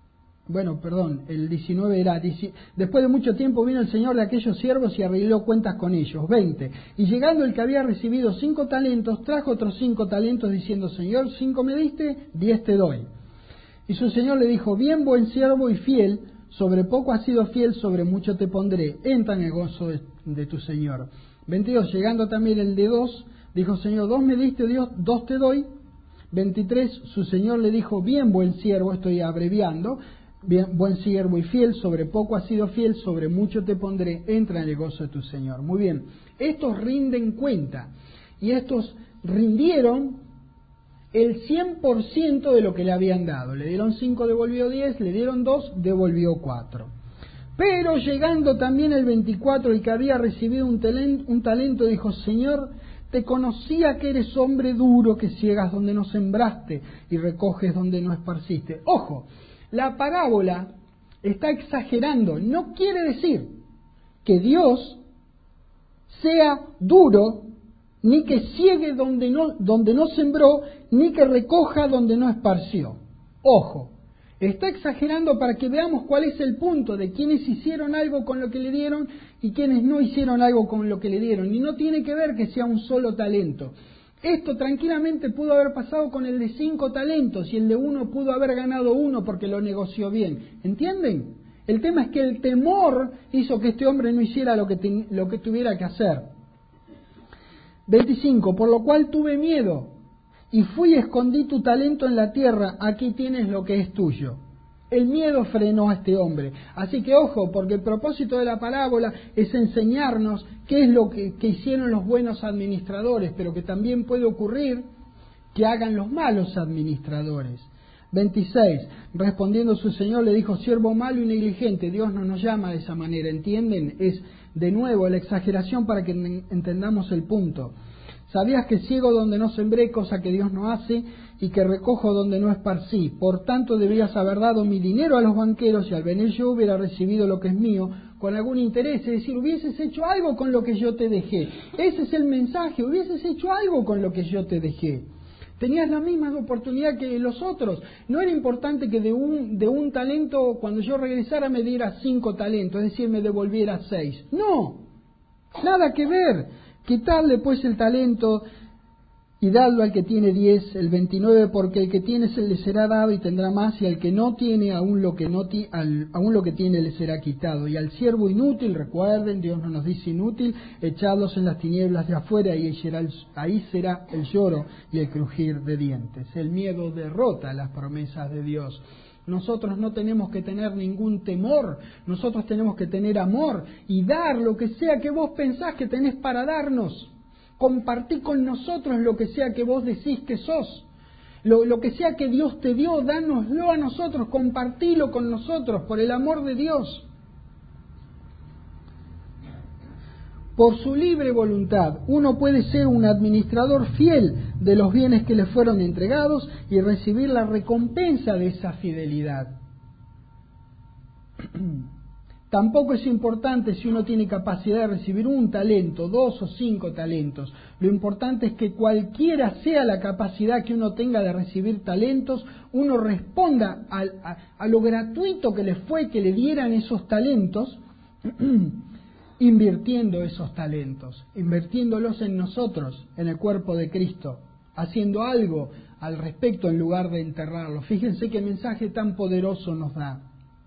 Speaker 1: 19 era, después de mucho tiempo vino el Señor de aquellos siervos y arregló cuentas con ellos. 20. Y llegando el que había recibido 5 talentos, trajo otros 5 talentos diciendo, Señor, 5 me diste, 10 te doy. Y su Señor le dijo, bien buen siervo y fiel, sobre poco has sido fiel, sobre mucho te pondré, entra en el gozo de tu Señor. 22. Llegando también el de 2, dijo, Señor, 2 me diste, Dios, 2 te doy. 23, su Señor le dijo, bien buen siervo, estoy abreviando, bien buen siervo y fiel, sobre poco has sido fiel, sobre mucho te pondré, entra en el gozo de tu Señor. Muy bien, estos rinden cuenta, y estos rindieron el 100% de lo que le habían dado. Le dieron 5, devolvió 10, le dieron 2, devolvió 4. Pero llegando también el 24, el que había recibido un talento, dijo, Señor, te conocía que eres hombre duro, que ciegas donde no sembraste y recoges donde no esparciste. Ojo, la parábola está exagerando. No quiere decir que Dios sea duro, ni que ciegue donde no sembró, ni que recoja donde no esparció. Ojo, está exagerando para que veamos cuál es el punto de quienes hicieron algo con lo que le dieron y quienes no hicieron algo con lo que le dieron. Y no tiene que ver que sea un solo talento. Esto tranquilamente pudo haber pasado con el de 5 talentos y el de 1 pudo haber ganado 1 porque lo negoció bien. ¿Entienden? El tema es que el temor hizo que este hombre no hiciera lo que tuviera que hacer. 25. Por lo cual tuve miedo y fui y escondí tu talento en la tierra, aquí tienes lo que es tuyo. El miedo frenó a este hombre. Así que ojo, porque el propósito de la parábola es enseñarnos qué es lo que hicieron los buenos administradores, pero que también puede ocurrir que hagan los malos administradores. 26. Respondiendo su señor le dijo, siervo malo y negligente. Dios no nos llama de esa manera, ¿entienden? Es de nuevo la exageración para que entendamos el punto. ¿Sabías que ciego donde no sembré, cosa que Dios no hace, y que recojo donde no esparcí? Por tanto debías haber dado mi dinero a los banqueros, y al venir yo hubiera recibido lo que es mío con algún interés. Es decir, hubieses hecho algo con lo que yo te dejé. Ese es el mensaje, hubieses hecho algo con lo que yo te dejé. Tenías la misma oportunidad que los otros. No era importante que de un talento, cuando yo regresara, me diera 5 talentos, es decir, me devolviera 6. No, nada que ver. Quitadle pues el talento y dadlo al que tiene 10, el 29, porque el que tiene se le será dado y tendrá más, y al que no tiene, aún lo que tiene le será quitado. Y al siervo inútil, recuerden, Dios no nos dice inútil, echadlos en las tinieblas de afuera, y ahí será el lloro y el crujir de dientes. El miedo derrota las promesas de Dios. Nosotros no tenemos que tener ningún temor, nosotros tenemos que tener amor y dar lo que sea que vos pensás que tenés para darnos. Compartí con nosotros lo que sea que vos decís que sos. Lo que sea que Dios te dio, dánoslo a nosotros, compartilo con nosotros, por el amor de Dios. Por su libre voluntad, uno puede ser un administrador fiel de los bienes que le fueron entregados y recibir la recompensa de esa fidelidad. Tampoco es importante si uno tiene capacidad de recibir un talento, 2 o 5 talentos. Lo importante es que cualquiera sea la capacidad que uno tenga de recibir talentos, uno responda a lo gratuito que le fue que le dieran esos talentos, invirtiendo esos talentos, invirtiéndolos en nosotros, en el cuerpo de Cristo, haciendo algo al respecto en lugar de enterrarlos. Fíjense qué mensaje tan poderoso nos da.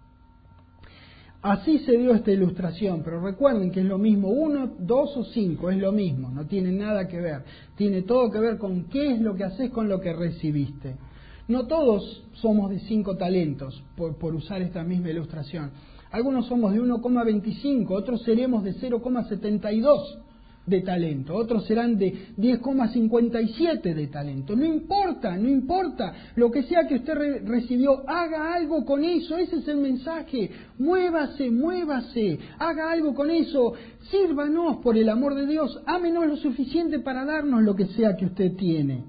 Speaker 1: Así se dio esta ilustración, pero recuerden que es lo mismo, 1, 2 o 5, es lo mismo, no tiene nada que ver. Tiene todo que ver con qué es lo que haces con lo que recibiste. No todos somos de 5 talentos, por usar esta misma ilustración. Algunos somos de 1,25, otros seremos de 0,72 de talento, otros serán de 10,57 de talento. No importa, no importa, lo que sea que usted recibió, haga algo con eso, ese es el mensaje. Muévase, muévase, haga algo con eso, sírvanos por el amor de Dios, ámenos lo suficiente para darnos lo que sea que usted tiene.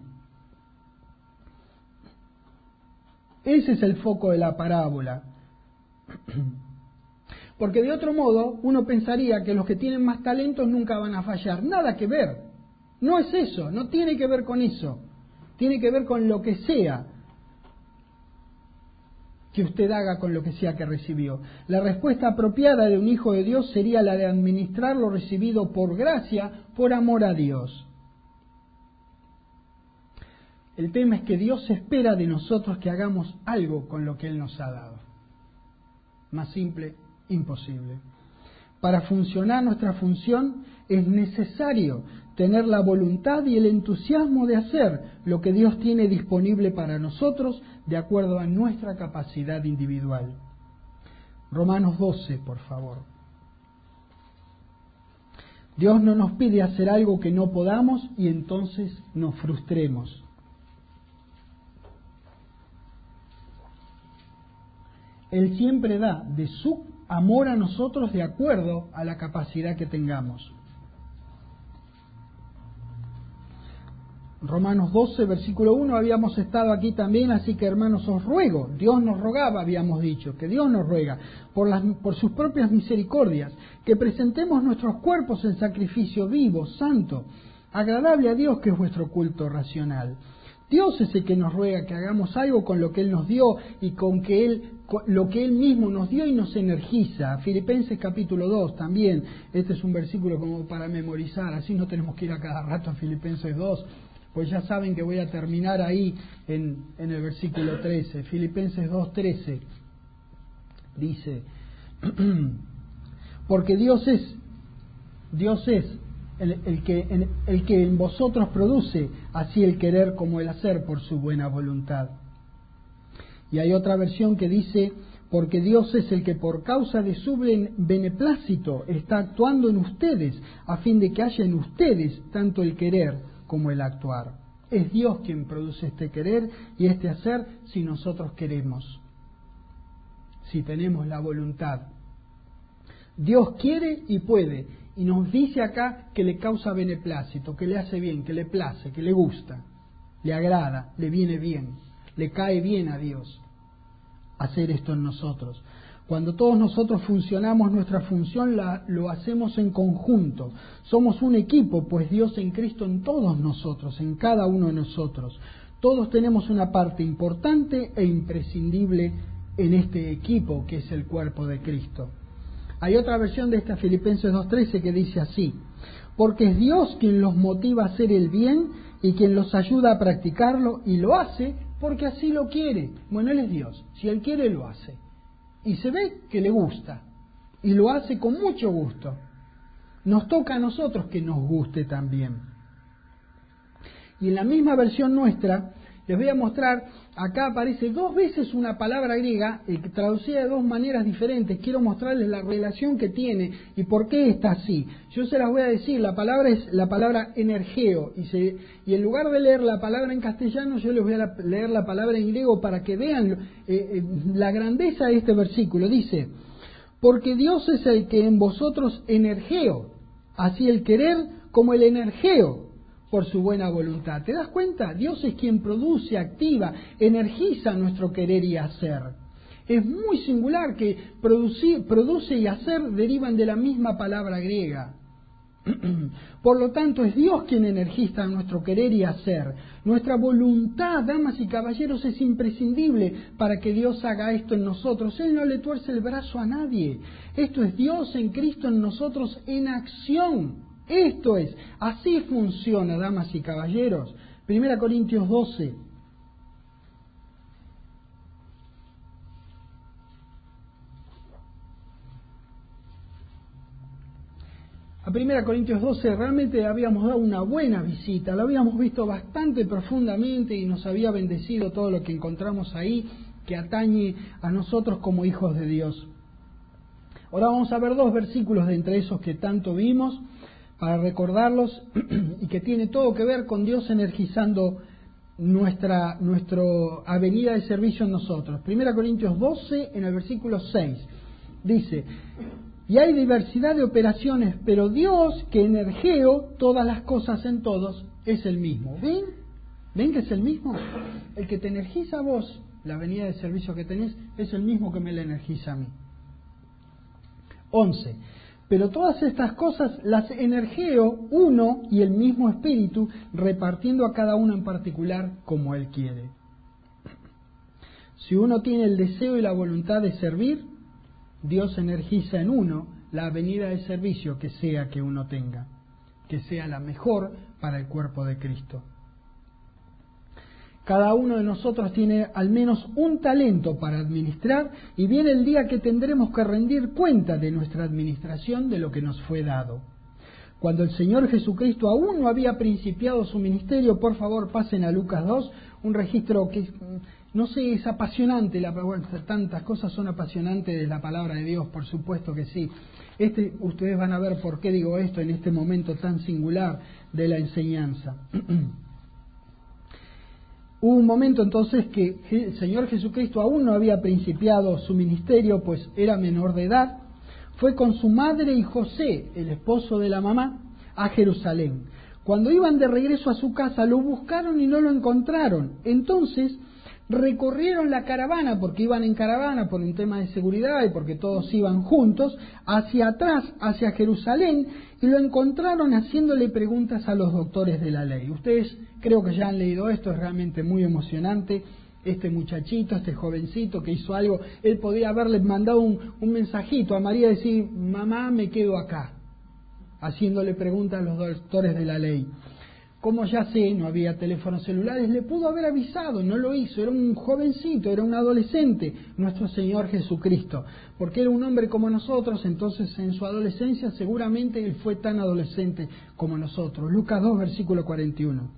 Speaker 1: Ese es el foco de la parábola. Porque de otro modo uno pensaría que los que tienen más talentos nunca van a fallar. Nada que ver. No es eso, no tiene que ver con eso. Tiene que ver con lo que sea que usted haga con lo que sea que recibió. La respuesta apropiada de un hijo de Dios sería la de administrar lo recibido por gracia, por amor a Dios. El tema es que Dios espera de nosotros que hagamos algo con lo que Él nos ha dado. Más simple, imposible. Para funcionar nuestra función es necesario tener la voluntad y el entusiasmo de hacer lo que Dios tiene disponible para nosotros de acuerdo a nuestra capacidad individual. Romanos 12, por favor. Dios no nos pide hacer algo que no podamos y entonces nos frustremos. Él siempre da de su amor a nosotros de acuerdo a la capacidad que tengamos. Romanos 12, versículo 1, habíamos estado aquí también, así que hermanos os ruego, Dios nos rogaba, habíamos dicho, que Dios nos ruega, por sus propias misericordias, que presentemos nuestros cuerpos en sacrificio vivo, santo, agradable a Dios, que es vuestro culto racional. Dios es el que nos ruega que hagamos algo con lo que Él nos dio y con lo que Él mismo nos dio y nos energiza. Filipenses capítulo 2 también, este es un versículo como para memorizar, así no tenemos que ir a cada rato a Filipenses 2, pues ya saben que voy a terminar ahí en el versículo 13. Filipenses 2:13 dice, porque Dios es el que en vosotros produce así el querer como el hacer por su buena voluntad. Y hay otra versión que dice, porque Dios es el que por causa de su beneplácito está actuando en ustedes, a fin de que haya en ustedes tanto el querer como el actuar. Es Dios quien produce este querer y este hacer si nosotros queremos, si tenemos la voluntad. Dios quiere y puede, y nos dice acá que le causa beneplácito, que le hace bien, que le place, que le gusta, le agrada, le viene bien, le cae bien a Dios hacer esto en nosotros. Cuando todos nosotros funcionamos nuestra función, lo hacemos en conjunto. Somos un equipo, pues Dios en Cristo en todos nosotros, en cada uno de nosotros. Todos tenemos una parte importante e imprescindible en este equipo que es el cuerpo de Cristo. Hay otra versión de esta Filipenses 2:13 que dice así, porque es Dios quien los motiva a hacer el bien y quien los ayuda a practicarlo y lo hace porque así lo quiere. Bueno, Él es Dios, si Él quiere lo hace. Y se ve que le gusta, y lo hace con mucho gusto. Nos toca a nosotros que nos guste también. Y en la misma versión nuestra, les voy a mostrar, acá aparece 2 veces una palabra griega, traducida de 2 maneras diferentes. Quiero mostrarles la relación que tiene y por qué está así. Yo se las voy a decir, la palabra es la palabra energeo, y en lugar de leer la palabra en castellano, yo les voy a leer la palabra en griego para que vean la grandeza de este versículo. Dice, porque Dios es el que en vosotros energeo, así el querer como el energeo, por su buena voluntad. ¿Te das cuenta? Dios es quien produce, activa, energiza nuestro querer y hacer. es muy singular, que produce y hacer derivan de la misma palabra griega. Por lo tanto, es Dios quien energiza nuestro querer y hacer. Nuestra voluntad, damas y caballeros, es imprescindible para que Dios haga esto en nosotros. Él no le tuerce el brazo a nadie. Esto es Dios en Cristo en nosotros en acción. Esto es, así funciona, damas y caballeros. 1 Corintios 12. A 1 Corintios 12 realmente habíamos dado una buena visita, lo habíamos visto bastante profundamente y nos había bendecido todo lo que encontramos ahí que atañe a nosotros como hijos de Dios. Ahora vamos a ver 2 versículos de entre esos que tanto vimos para recordarlos y que tiene todo que ver con Dios energizando nuestra avenida de servicio en nosotros. 1 Corintios 12 en el versículo 6 dice: y hay diversidad de operaciones, pero Dios, que energeo todas las cosas en todos, es el mismo. ¿Ven? ¿Ven que es el mismo? El que te energiza a vos, la venida de servicio que tenés, es el mismo que me la energiza a mí. 11. Pero todas estas cosas las energeo uno y el mismo Espíritu, repartiendo a cada uno en particular como Él quiere. Si uno tiene el deseo y la voluntad de servir, Dios energiza en uno la venida de servicio que sea que uno tenga, que sea la mejor para el cuerpo de Cristo. Cada uno de nosotros tiene al menos un talento para administrar y viene el día que tendremos que rendir cuenta de nuestra administración de lo que nos fue dado. Cuando el Señor Jesucristo aún no había principiado su ministerio, por favor pasen a Lucas 2, un registro que, no sé, es apasionante, tantas cosas son apasionantes de la palabra de Dios, por supuesto que sí. Ustedes van a ver por qué digo esto en este momento tan singular de la enseñanza. Hubo un momento entonces que el Señor Jesucristo aún no había principiado su ministerio, pues era menor de edad. Fue con su madre y José, el esposo de la mamá, a Jerusalén. Cuando iban de regreso a su casa, lo buscaron y no lo encontraron. Entonces recorrieron la caravana, porque iban en caravana por un tema de seguridad y porque todos iban juntos, hacia atrás, hacia Jerusalén, y lo encontraron haciéndole preguntas a los doctores de la ley. Ustedes creo que ya han leído esto, es realmente muy emocionante. Este muchachito, este jovencito que hizo algo, él podía haberle mandado un mensajito a María y decir: mamá, me quedo acá, haciéndole preguntas a los doctores de la ley. Como ya sé, no había teléfonos celulares, le pudo haber avisado, no lo hizo, era un jovencito, era un adolescente, nuestro Señor Jesucristo, porque era un hombre como nosotros, entonces en su adolescencia seguramente él fue tan adolescente como nosotros. Lucas 2, versículo 41.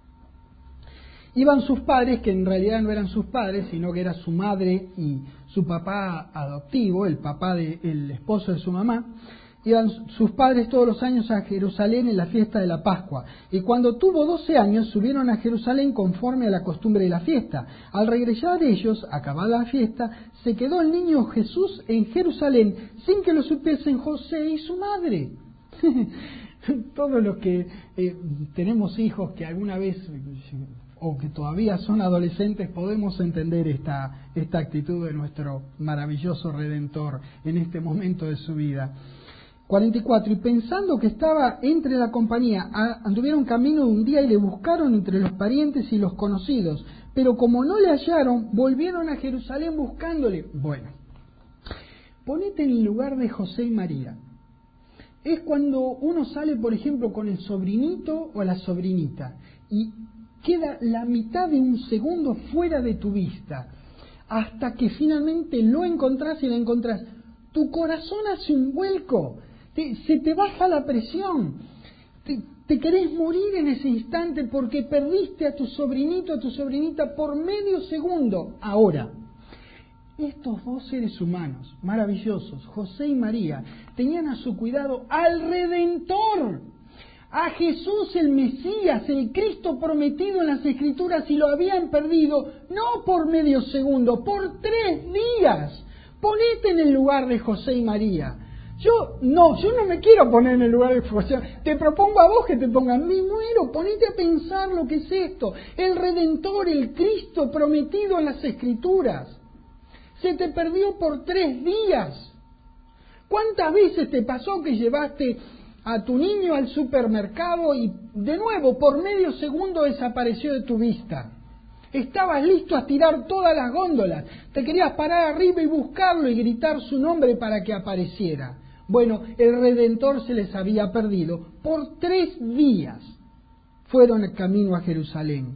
Speaker 1: Iban sus padres, que en realidad no eran sus padres, sino que era su madre y su papá adoptivo, el papá del esposo de su mamá. Iban sus padres todos los años a Jerusalén en la fiesta de la Pascua. Y cuando tuvo 12 años, subieron a Jerusalén conforme a la costumbre de la fiesta. Al regresar ellos, acabada la fiesta, se quedó el niño Jesús en Jerusalén, sin que lo supiesen José y su madre. Todos los que tenemos hijos que alguna vez o que todavía son adolescentes podemos entender esta actitud de nuestro maravilloso Redentor en este momento de su vida. 44. Y pensando que estaba entre la compañía, anduvieron camino de un día y le buscaron entre los parientes y los conocidos, pero como no le hallaron, volvieron a Jerusalén buscándole. Bueno, ponete en el lugar de José y María. Es cuando uno sale, por ejemplo, con el sobrinito o la sobrinita y queda la mitad de un segundo fuera de tu vista, hasta que finalmente lo encontrás y la encontrás. Tu corazón hace un vuelco, se te baja la presión, te querés morir en ese instante porque perdiste a tu sobrinito, a tu sobrinita por medio segundo. Ahora, estos dos seres humanos maravillosos, José y María, tenían a su cuidado al Redentor, a Jesús el Mesías, el Cristo prometido en las Escrituras, y lo habían perdido no por medio segundo, por 3 días. Ponete en el lugar de José y María. Yo no me quiero poner en el lugar de José. Te propongo a vos que te pongan, me muero, ponete a pensar lo que es esto. El Redentor, el Cristo prometido en las Escrituras. Se te perdió por 3 días. ¿Cuántas veces te pasó que llevaste a tu niño al supermercado y de nuevo por medio segundo desapareció de tu vista? Estabas listo a tirar todas las góndolas, te querías parar arriba y buscarlo y gritar su nombre para que apareciera. Bueno, el Redentor se les había perdido. Por 3 días fueron el camino a Jerusalén.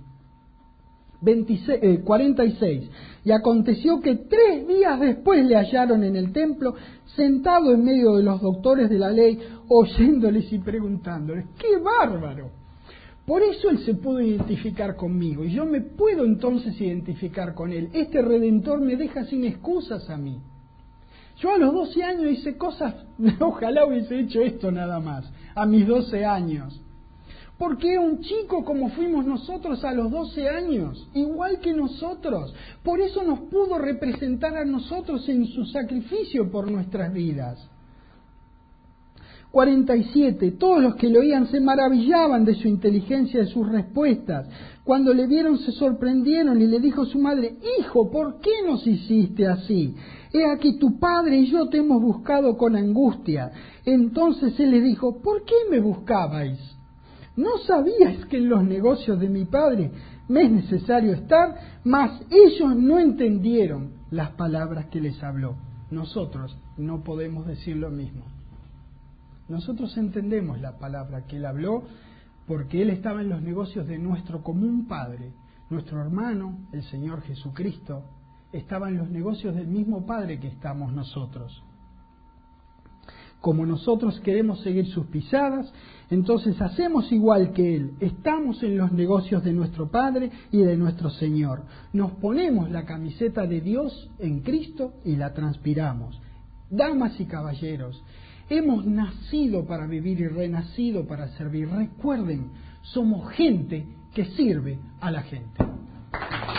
Speaker 1: 46. Y aconteció que 3 días después le hallaron en el templo, sentado en medio de los doctores de la ley, oyéndoles y preguntándoles. ¡Qué bárbaro! Por eso él se pudo identificar conmigo, y yo me puedo entonces identificar con él. Este Redentor me deja sin excusas a mí. Yo a los 12 años hice cosas, ojalá hubiese hecho esto nada más, a mis 12 años. Porque era un chico como fuimos nosotros a los 12 años, igual que nosotros. Por eso nos pudo representar a nosotros en su sacrificio por nuestras vidas. 47. Todos los que lo oían se maravillaban de su inteligencia, de sus respuestas. Cuando le vieron se sorprendieron y le dijo su madre: Hijo, ¿por qué nos hiciste así? He aquí tu padre y yo te hemos buscado con angustia. Entonces él le dijo: ¿Por qué me buscabais? ¿No sabíais que en los negocios de mi padre me es necesario estar? Mas ellos no entendieron las palabras que les habló. Nosotros no podemos decir lo mismo. Nosotros entendemos la palabra que él habló porque él estaba en los negocios de nuestro común Padre. Nuestro hermano, el Señor Jesucristo, estaba en los negocios del mismo Padre que estamos nosotros. Como nosotros queremos seguir sus pisadas, entonces hacemos igual que él. Estamos en los negocios de nuestro Padre y de nuestro Señor. Nos ponemos la camiseta de Dios en Cristo y la transpiramos. Damas y caballeros, hemos nacido para vivir y renacido para servir. Recuerden, somos gente que sirve a la gente.